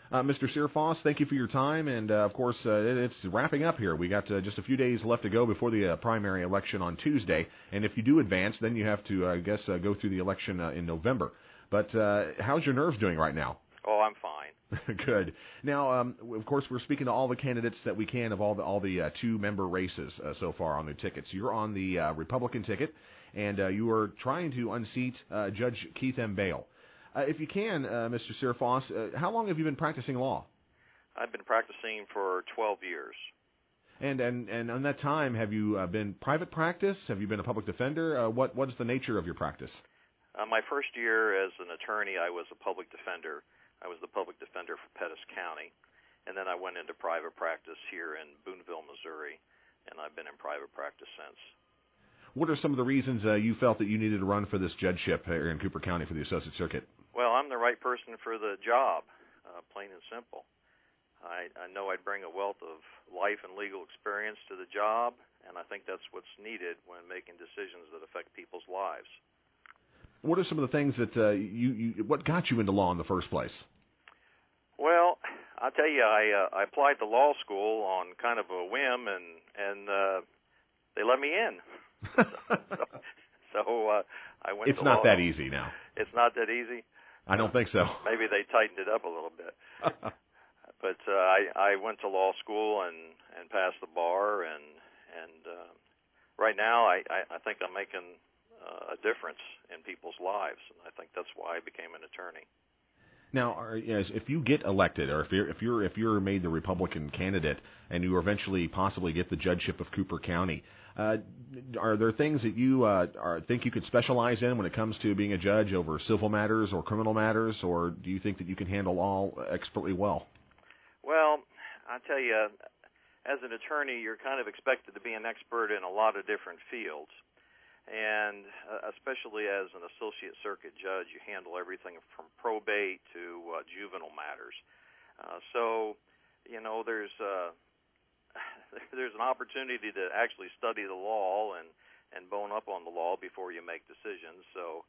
Mr. Searfoss, thank you for your time, and of course, it's wrapping up here. We got just a few days left to go before the primary election on Tuesday, and if you do advance, then you have to, I guess, go through the election in November. But how's your nerves doing right now? Oh, I'm fine. Good. Now, of course, we're speaking to all the candidates that we can of all the two-member races so far on the tickets. You're on the Republican ticket, and you are trying to unseat Judge Keith M. Bale. If you can, Mr. Searfoss, how long have you been practicing law? I've been practicing for 12 years. And on that time, have you been private practice? Have you been a public defender? What is the nature of your practice? My first year as an attorney, I was a public defender. I was the public defender for Pettis County, and then I went into private practice here in Boonville, Missouri, and I've been in private practice since. What are some of the reasons you felt that you needed to run for this judgeship here in Cooper County for the Associate Circuit? Well, I'm the right person for the job, plain and simple. I know I'd bring a wealth of life and legal experience to the job, and I think that's what's needed when making decisions that affect people's lives. What are some of the things that what got you into law in the first place? Well, I'll tell you, I applied to law school on kind of a whim, and they let me in. so I went. It's to not law. that easy now. It's not that easy. I don't think so. Maybe they tightened it up a little bit. But I went to law school and passed the bar, and right now I think I'm making a difference in people's lives, and I think that's why I became an attorney. Now, if you get elected, or if you're made the Republican candidate, and you eventually possibly get the judgeship of Cooper County, are there things that you think you could specialize in when it comes to being a judge over civil matters or criminal matters, or do you think that you can handle all expertly well? Well, I tell you, as an attorney, you're kind of expected to be an expert in a lot of different fields. And especially as an associate circuit judge, you handle everything from probate to juvenile matters. So, there's an opportunity to actually study the law and bone up on the law before you make decisions. So,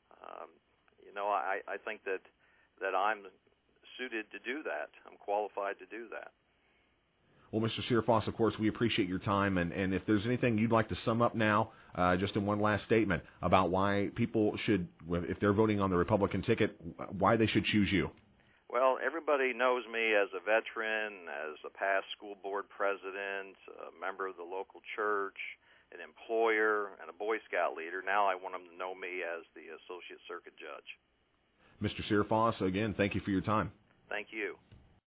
I think that I'm suited to do that. I'm qualified to do that. Well, Mr. Searfoss, of course, we appreciate your time, and if there's anything you'd like to sum up now, just in one last statement about why people should, if they're voting on the Republican ticket, why they should choose you. Well, everybody knows me as a veteran, as a past school board president, a member of the local church, an employer, and a Boy Scout leader. Now I want them to know me as the Associate Circuit Judge. Mr. Searfoss, again, thank you for your time. Thank you.